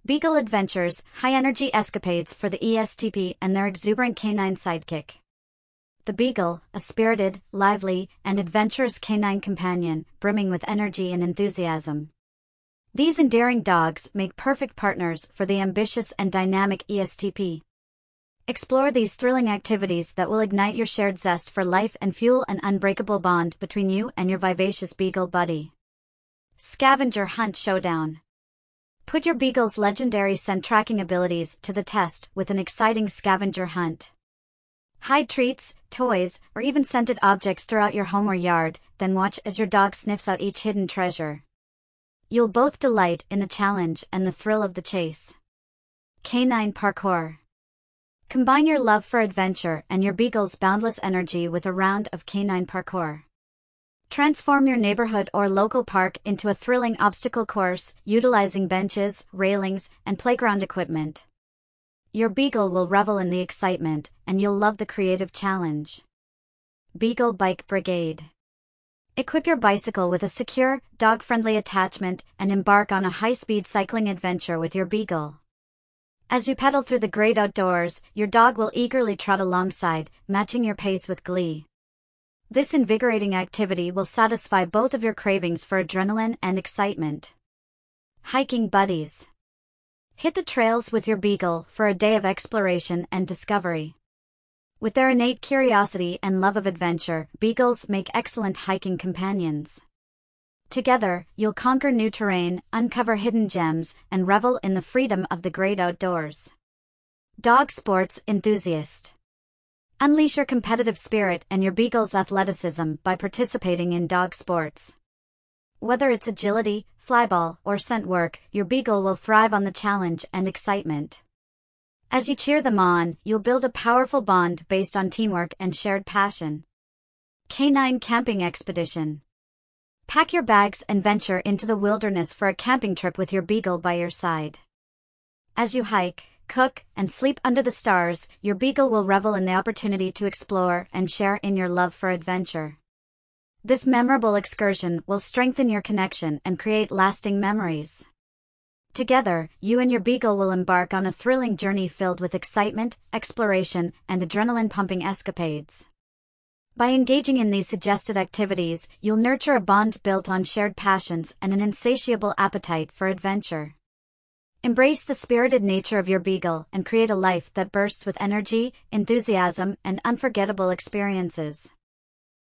Beagle Adventures, high-energy escapades for the ESTP and their exuberant canine sidekick. The Beagle, a spirited, lively, and adventurous canine companion, brimming with energy and enthusiasm. These endearing dogs make perfect partners for the ambitious and dynamic ESTP. Explore these thrilling activities that will ignite your shared zest for life and fuel an unbreakable bond between you and your vivacious Beagle buddy. Scavenger Hunt Showdown. Put your Beagle's legendary scent tracking abilities to the test with an exciting scavenger hunt. Hide treats, toys, or even scented objects throughout your home or yard, then watch as your dog sniffs out each hidden treasure. You'll both delight in the challenge and the thrill of the chase. Canine Parkour. Combine your love for adventure and your Beagle's boundless energy with a round of canine parkour. Transform your neighborhood or local park into a thrilling obstacle course, utilizing benches, railings, and playground equipment. Your Beagle will revel in the excitement, and you'll love the creative challenge. Beagle Bike Brigade. Equip your bicycle with a secure, dog-friendly attachment and embark on a high-speed cycling adventure with your Beagle. As you pedal through the great outdoors, your dog will eagerly trot alongside, matching your pace with glee. This invigorating activity will satisfy both of your cravings for adrenaline and excitement. Hiking Buddies. Hit the trails with your Beagle for a day of exploration and discovery. With their innate curiosity and love of adventure, Beagles make excellent hiking companions. Together, you'll conquer new terrain, uncover hidden gems, and revel in the freedom of the great outdoors. Dog Sports Enthusiast. Unleash your competitive spirit and your Beagle's athleticism by participating in dog sports. Whether it's agility, flyball, or scent work, your Beagle will thrive on the challenge and excitement. As you cheer them on, you'll build a powerful bond based on teamwork and shared passion. Canine Camping Expedition. Pack your bags and venture into the wilderness for a camping trip with your Beagle by your side. As you hike, cook, and sleep under the stars, your Beagle will revel in the opportunity to explore and share in your love for adventure. This memorable excursion will strengthen your connection and create lasting memories. Together, you and your Beagle will embark on a thrilling journey filled with excitement, exploration, and adrenaline-pumping escapades. By engaging in these suggested activities, you'll nurture a bond built on shared passions and an insatiable appetite for adventure. Embrace the spirited nature of your Beagle and create a life that bursts with energy, enthusiasm, and unforgettable experiences.